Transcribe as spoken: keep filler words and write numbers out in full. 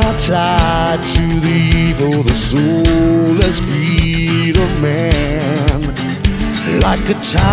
are tied to the evil, the soulless greed of man. Like a child